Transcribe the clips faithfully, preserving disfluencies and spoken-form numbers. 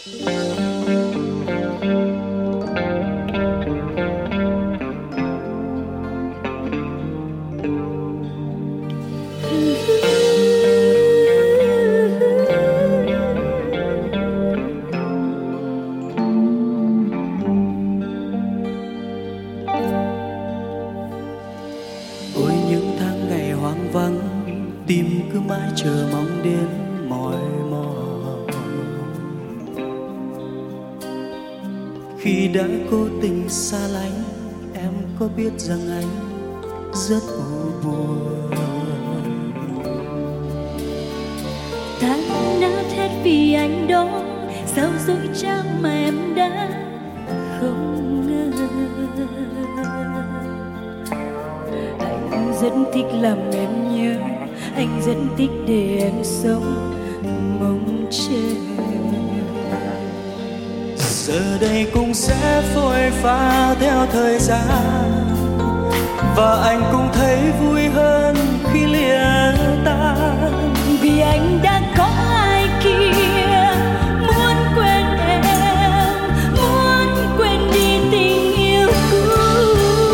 Ôi những tháng ngày hoang vắng, tim cứ mãi chờ mong đến mỏi mòn. Khi đã cố tình xa lánh, em có biết rằng anh rất u buồn. Tan nát hết vì anh đó, sao dối trá mà em đã không ngờ. Anh rất thích làm em nhớ, anh rất thích để em sống mong chờ. Giờ đây cũng sẽ phôi pha theo thời gian, và anh cũng thấy vui hơn khi lìa tan. Vì anh đã có ai kia, muốn quên em, muốn quên đi tình yêu cũ.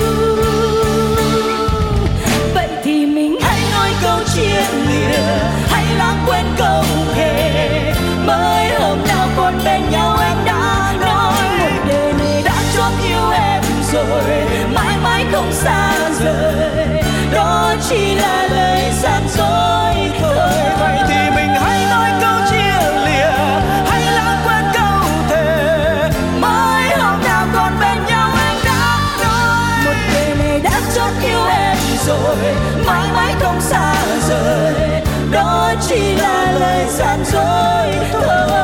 Vậy thì mình hãy nói câu chia lìa, hãy lãng quên câu thề. Mới hôm nào còn bên nhau anh đã nói, một đời này đã chót yêu em rồi, mãi mãi không xa rời. Đó chỉ là lời gian dối thôi. Vậy thì mình hãy nói câu chia lìa, hãy lãng quên câu thề. Mới hôm nào còn bên nhau anh đã nói, một đời này đã chót yêu em rồi, mãi mãi không xa rời. Đó chỉ là lời gian dối thôi.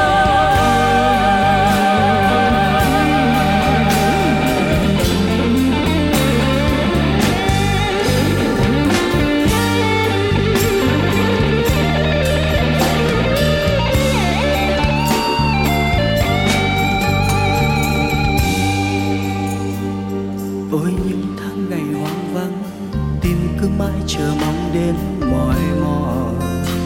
Ôi những tháng ngày hoang vắng, tim cứ mãi chờ mong đến mỏi mòn.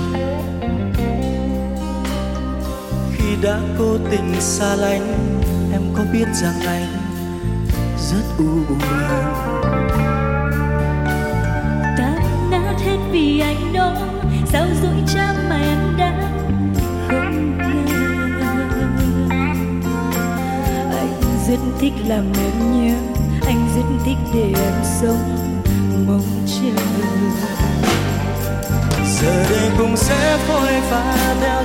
Khi đã cố tình xa lánh, em có biết rằng anh rất u buồn. Tan nát hết vì anh đó, sao dối trá mà em đã không ngờ. Anh rất thích làm em nhớ, anh rất thích để em sống mong chờ. Giờ đây cũng sẽ phôi pha theo